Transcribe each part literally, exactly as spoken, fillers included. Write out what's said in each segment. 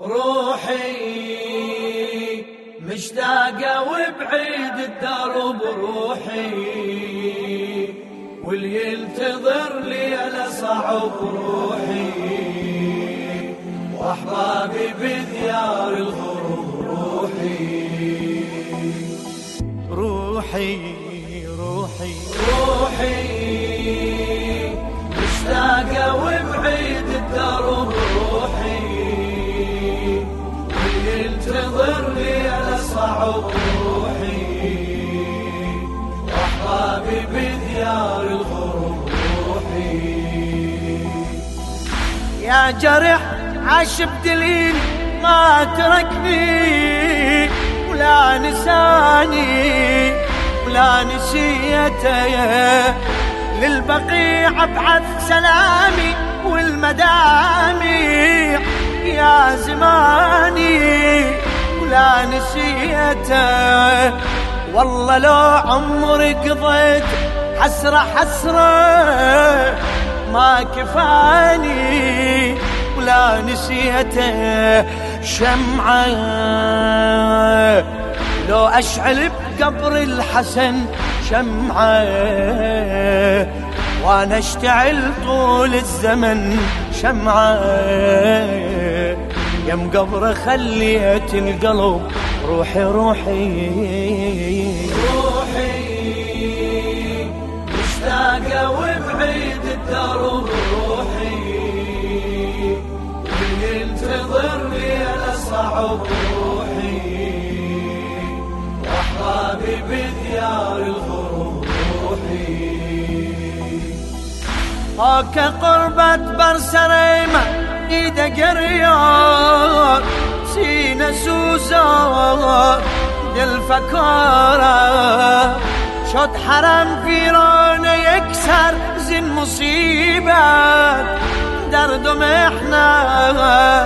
روحي مشتاقة وبعيد الدرب روحي، واللي ينتظر لي أنا صعب روحي، وأحبابي بديار الغروب روحي. روحي روحي روحي مشتاقة وبعيد الدرب روحي، واللي ينتظر لي أنا صعب روحي، وأحبابي بديار الغروب روحي. يا جرح عاش بدليل ما تركني، ولا نساني ولا نسيته، للبقيع ابعث سلامي والمدامع يا زماني ولا نسيته. والله لو عمري قضيت حسرة حسرة ما كفاني ولا نسيته. شمعة لو أشعل بقبر الحسن شمعة، وأنا اشتعل طول الزمن شمعة. يم قبر خليت القلب روحي روحي. روحي مشتاقة وبعيد الدرب روحي، واللي ينتظر لي أنا صعب روحي، وأحبابي بديار الغروب روحي. هاك قربة برسريمة ايده قريار، سينا سوزار للفكارة، شد حرم فيرانه يكسر زين مصيبة، درد محنة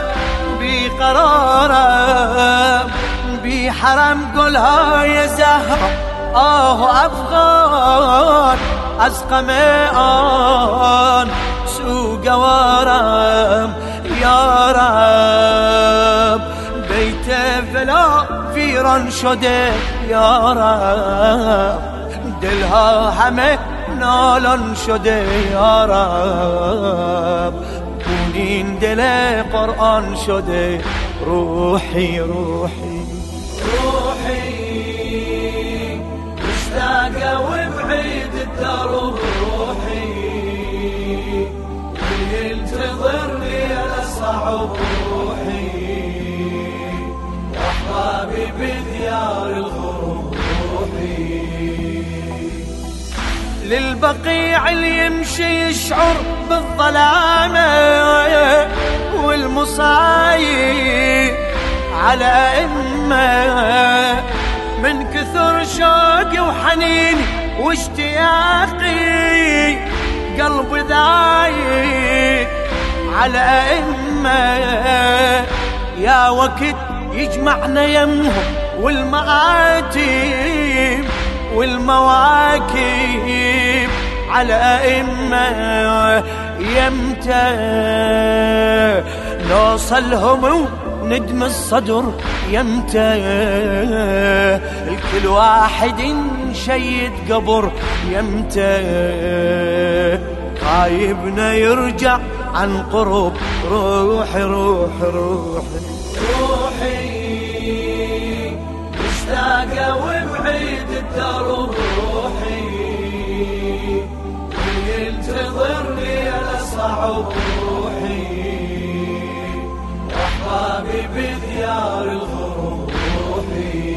بقرارة، بحرم قولها يا زهرة آه أفغان أسقى ميان سوق ورم يا رب، بيته فلا فيران شده يا رب، دلها همه نالان شده يا رب، بونین دل قرآن شده روحي روحي. روحي مشتاقة وبعيد الدرب روحي، واللي ينتظر لي أنا صعب روحي، وأحبابي بديار الغروب روحي. للبقيع اللي يمشي يشعر بالظلامة والمصايب على إمه، من كثر شوقي وحنيني واشتياقي قلبي ذايق على إمه. يا وقت يجمعنا يمهم والمآتم والمواكب على إمه، يمتى نوصلهم ندم الصدر يمتى، الكل واحد شيد قبر يمتى، غايبنا يرجع عن قرب روحي روحي روحي. روحي مشتاقة وبعيد الدرب روحي، واللي ينتظر لي أنا صعب روحي، وأحبابي بديار الغروب روحي.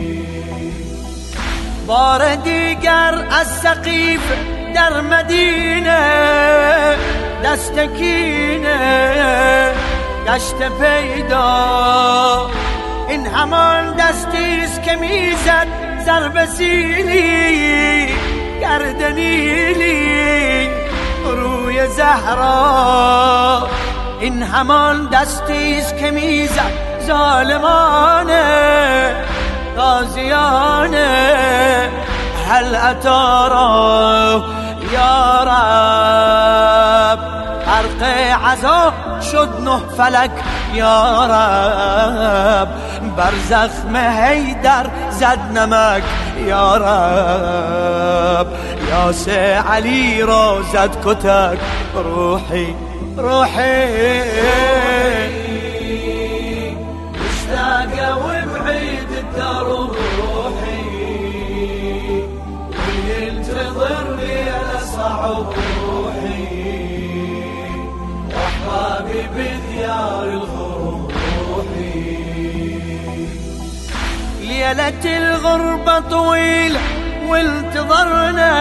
باردي قر السقيف در مدينة دستكينة دشت پیدا، این همان دستیست که میزد ضرب سیلی گردنیلی روی زهرا، این همان دستیست که میزد ظالمانه غازیانه. هل اتارا یا رب غرق عذاب شدنه فلك يا رب، برزخ ما هيدر زد نمك يا رب، يا سي علي روزت كتك روحي روحي مشتاقة وبعيد الدرب روحي، وينتظرني أنا صعب روحي، وأحبابي بديار الغروب روحي. ليلة الغربة طويلة وانتظرنا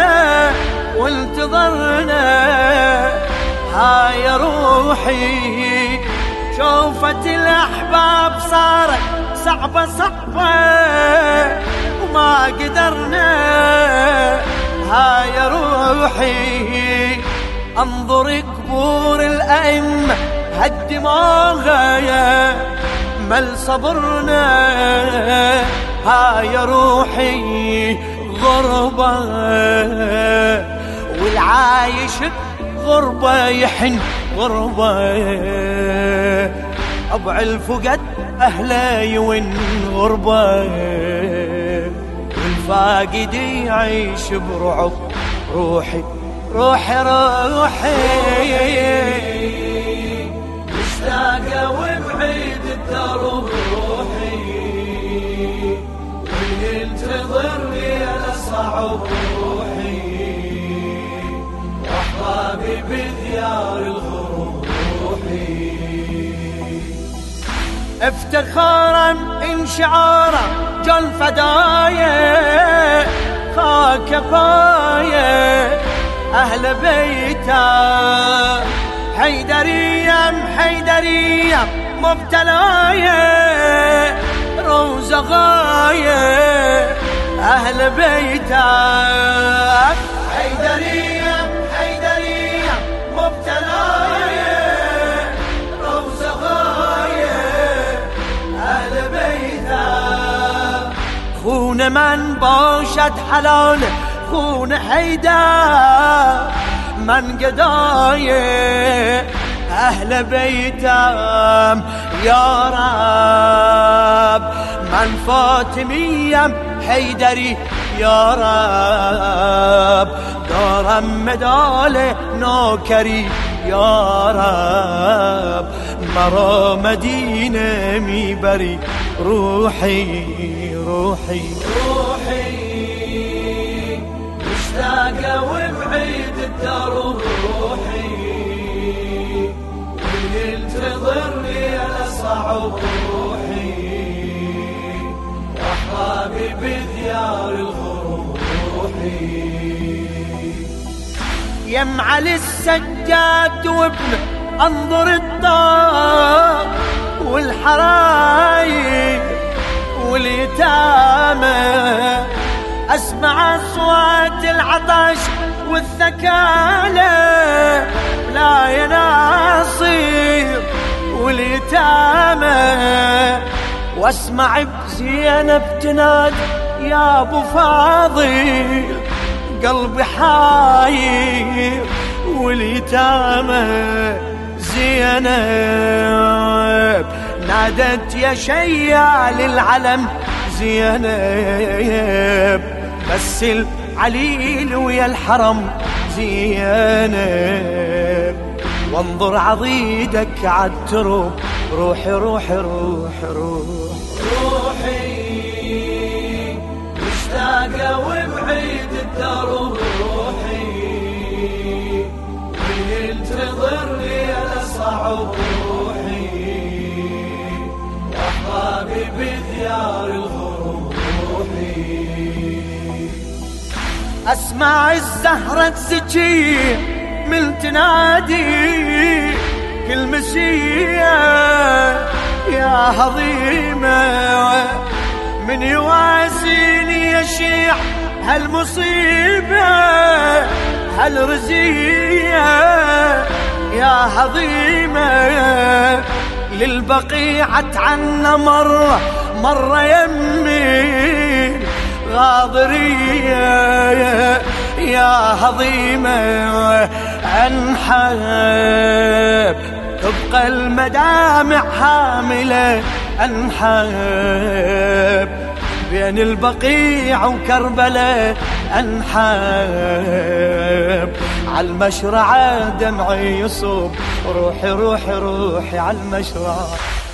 وانتظرنا، هاي روحي شوفت الأحباب صارت صعبة صعبة وما قدرنا، هاي روحي انظر قبور الأئمة هالدماغ مل صبرنا، هاي روحي غربة والعايش غربة يحن غربة، أبع الفقد أهله يون غربة، والفاقد يعيش برعب روحي روحي روحي. مشتاقة وبعيد الدرب روحي، وينتظرني أنا صعب روحي، وأحبابي بديار الغروب روحي. افتخارا انشعارا جل فدايا خاك فايا أهل بيتا، حيدرية حيدرية مبتلايا روزة غاية أهل بيتا، حيدرية حيدرية مبتلايا روزة غاية أهل بيتا، خون من باشد حلال خون حيدر من قدايه أهل بيتم يا رب، من فاطمية حيدري يا رب، دارم مدال نوكري يا رب، مرا مدينة ميبري روحي روحي روحي. مشتاقة وبعيد الدرب روحي، وينتظرني أنا صعب روحي، وأحبابي بديار الغروب روحي. يم علي السجاد وابنه انظر الدار والحرايق واليتامى، اسمع اصوات العطش والثكالى لا يناصير واليتامى، واسمع بزينب تنادي يا ابو فاضل قلبي حاير واليتامى، زينب نادت يا شيال العلم زينب، بس العليل ويا الحرم زينب، وانظر عضيدك عالترب روحي روحي روحي روحي روحي. مشتاقة وبعيد الدرب روحي، وينتظرني أنا صعب روحي، وأحبابي بديار الغروب روحي. اسمع الزهرة تسجي من تنادي كل مسية يا هضيمة، من يواسيني يشيع هالمصيبة هالرزية يا هضيمة، للبقيعة عنا مرة مرة يمي غاضرية يا هضيمة، انحب تبقى المدامع حاملة أنحاب، بين البقيع وكربلاء أنحاب، عالمشرعة دمعي يصب، روحي روحي روحي عالمشرعة.